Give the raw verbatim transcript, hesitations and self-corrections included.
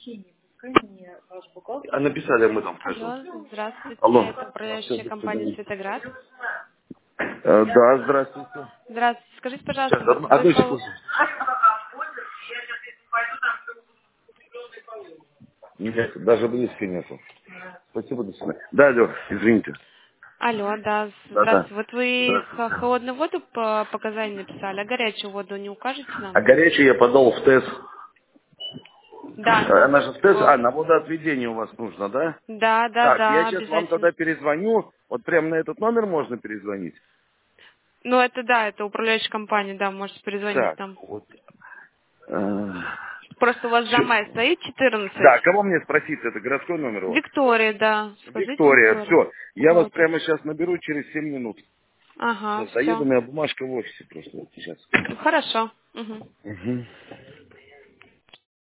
А написали мы там в прошлом. Алло, здравствуйте, Алло. это Сейчас, управляющая до компания свидания. «Светоград». Э, да, здравствуйте. Здравствуйте, скажите, пожалуйста, Сейчас, вот одну, одну вышел... секунду. Нет, даже близко нету. Спасибо, до свидания. Да, алло, извините. Алло, да, Да, да. здравствуйте. Вот вы х- Здравствуйте. холодную воду по показанию написали, а горячую воду не укажете А нам? горячий я подал в тест. Да, Э, ну, Она же в тест... в- А, на водоотведение у вас нужно, да? да, да, Так, я да, сейчас вам обязательно. тогда перезвоню. Вот прямо на этот номер можно перезвонить? Ну, это да, это управляющая компания, да, можете перезвонить Так, нам. вот. Э, Просто у вас чё- замай стоит четырнадцать. Да, кого мне спросить? Это городской номер у вас? Виктория, да, скажите Виктория, Виктория. все. Я вас Вот. прямо сейчас наберу через семь минут. Ага, Сейчас заеду, у все. меня бумажка в офисе просто. Вот сейчас. Хорошо. Мгм. Угу.